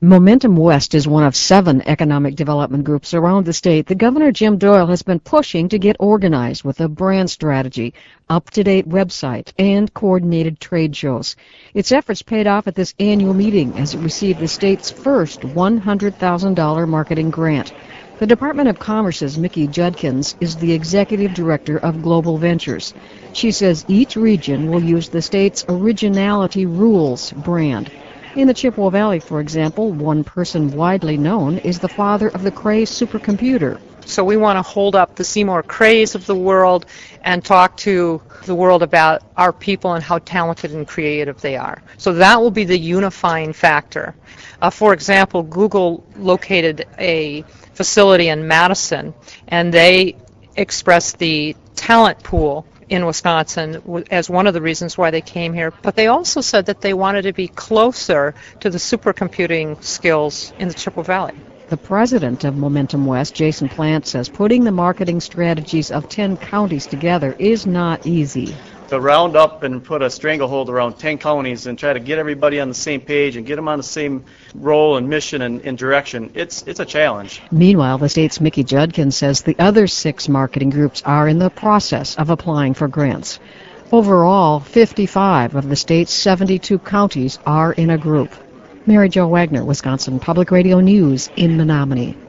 Momentum West is one of 7 economic development groups around the state that Governor Jim Doyle has been pushing to get organized with a brand strategy, up-to-date website, and coordinated trade shows. Its efforts paid off at this annual meeting as it received the state's first $100,000 marketing grant. The Department of Commerce's Mickey Judkins is the executive director of Global Ventures. She says each region will use the state's Originality Rules brand. In the Chippewa Valley, for example, one person widely known is the father of the Cray supercomputer. So we want to hold up the Seymour Crays of the world and talk to the world about our people and how talented and creative they are. So that will be the unifying factor. For example, Google located a facility in Madison, and they expressed the talent pool in Wisconsin as one of the reasons why they came here. But they also said that they wanted to be closer to the supercomputing skills in the Chippewa Valley. The president of Momentum West, Jason Plant, says putting the marketing strategies of 10 counties together is not easy. To round up and put a stranglehold around 10 counties and try to get everybody on the same page and get them on the same role and mission and direction, it's a challenge. Meanwhile, the state's Mickey Judkins says the other 6 marketing groups are in the process of applying for grants. Overall, 55 of the state's 72 counties are in a group. Mary Jo Wagner, Wisconsin Public Radio News in Menominee.